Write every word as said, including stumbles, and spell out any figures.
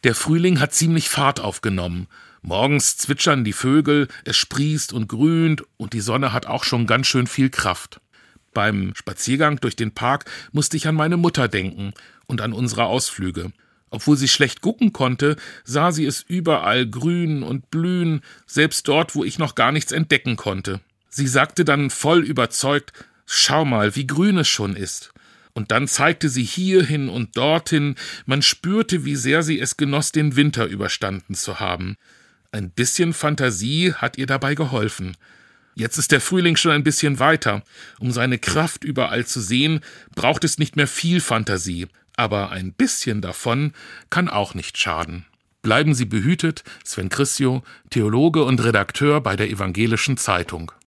Der Frühling hat ziemlich Fahrt aufgenommen. Morgens zwitschern die Vögel, es sprießt und grünt und die Sonne hat auch schon ganz schön viel Kraft. Beim Spaziergang durch den Park musste ich an meine Mutter denken und an unsere Ausflüge. Obwohl sie schlecht gucken konnte, sah sie es überall grün und blühen, selbst dort, wo ich noch gar nichts entdecken konnte. Sie sagte dann voll überzeugt: »Schau mal, wie grün es schon ist.« Und dann zeigte sie hierhin und dorthin, man spürte, wie sehr sie es genoss, den Winter überstanden zu haben. Ein bisschen Fantasie hat ihr dabei geholfen. Jetzt ist der Frühling schon ein bisschen weiter. Um seine Kraft überall zu sehen, braucht es nicht mehr viel Fantasie. Aber ein bisschen davon kann auch nicht schaden. Bleiben Sie behütet, Sven Chrisio, Theologe und Redakteur bei der Evangelischen Zeitung.